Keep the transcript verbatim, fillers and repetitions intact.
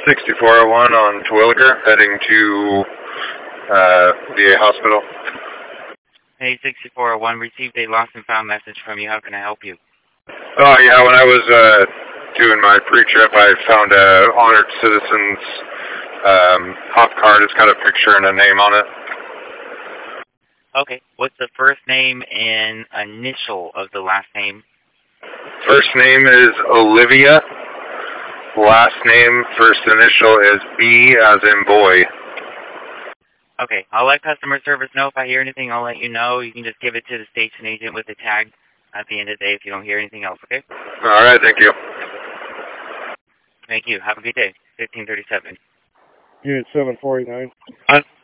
sixty-four oh one on Terwilliger, heading to uh, V A hospital. Hey, sixty-four oh one, received a lost and found message from you. How can I help you? Oh, yeah, when I was uh, doing my pre-trip, I found a Honored Citizens um, hop card. It's got a picture and a name on it. Okay. What's the first name and initial of the last name? First name is Olivia. Last name, first initial is B as in boy. Okay. I'll let customer service know. If I hear anything, I'll let you know. You can just give it to the station agent with the tag at the end of the day if you don't hear anything else, okay? All right, thank you. Thank you. Have a good day. fifteen thirty-seven. Unit seven forty-nine. Uh,